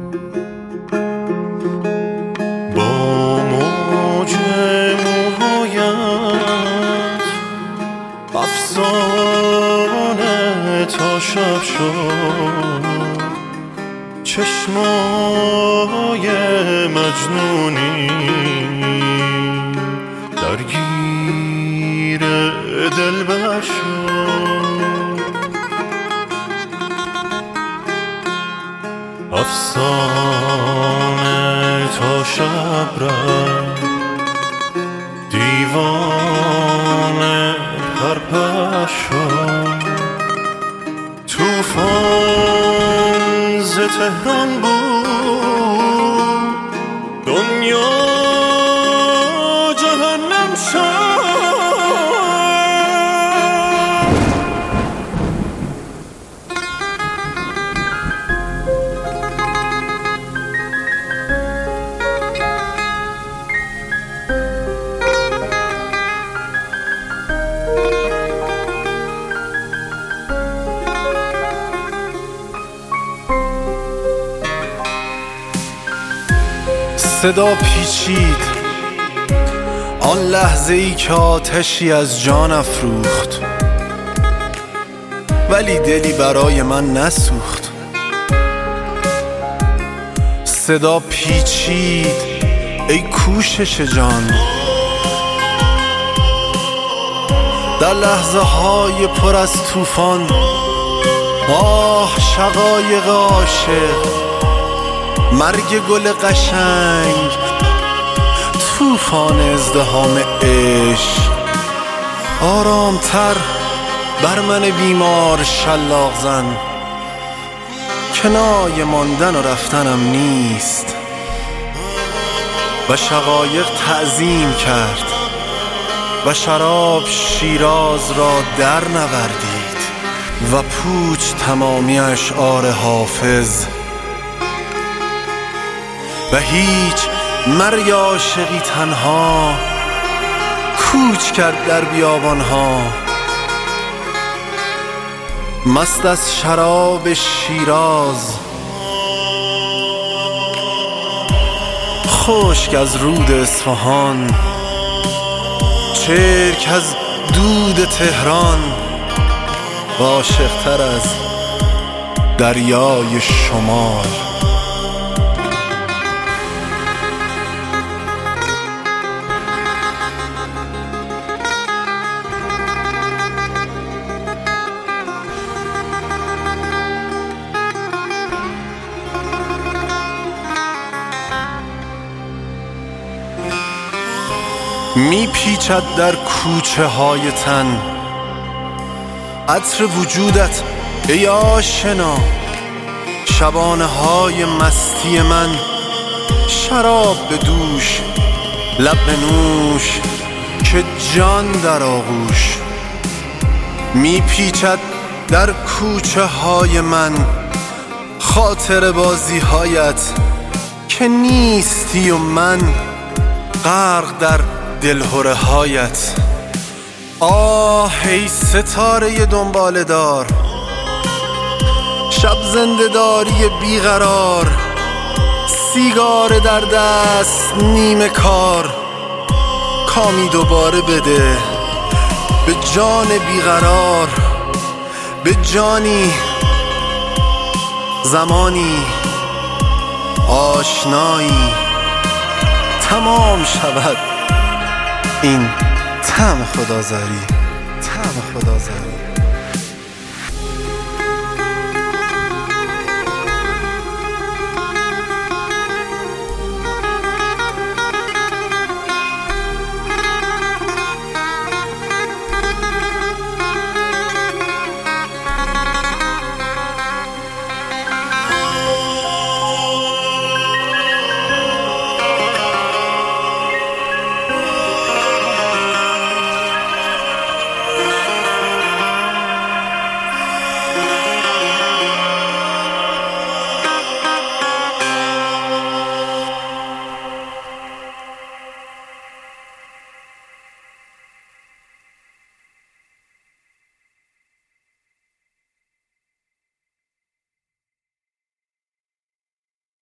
با موج موهایت افسانه تا شب شد، چشمای مجنونی درگیر دلبر شد. افسانه تا شب رفت، دیوانه پرپر شد. توفان ز تهران بود، دنیا جهنم شد. صدا پیچید آن لحظه ای که آتشی از جان افروخت، ولی دلی برای من نسوخت. صدا پیچید ای کوشش جان، در لحظه های پر از طوفان. آه شقایق عاشق، مرگ گل قشنگ، طوفان ازدحام عشق. آرامتر بر من بیمار شلاق زن، کنایه ماندن و رفتنم نیست. و شقایق تعظیم کرد و شراب شیراز را در نوردید و پوچ تمامی اشعار حافظ. و هیچ مرگ عاشقی تنها کوچ کرد در بیابانها، مست از شراب شیراز، خشک از رود اصفهان، چرک از دود تهران، و عاشق‌تر از دریای شمال. می پیچد در کوچه های تن عطر وجودت ای آشنا. شبانه های مستی من، شراب به دوش، لب به نوش، که جان در آغوش. می پیچد در کوچه های من خاطر بازی هایت، که نیستی و من غرق در دلهره هایت. آه ای ستاره دنباله دار، شب زنده داری بیقرار، سیگار در دست نیمه کار. کامی دوباره بده به جان بیقرار، به جانی زمانی آشنایی تمام شود این طعم خدازاری.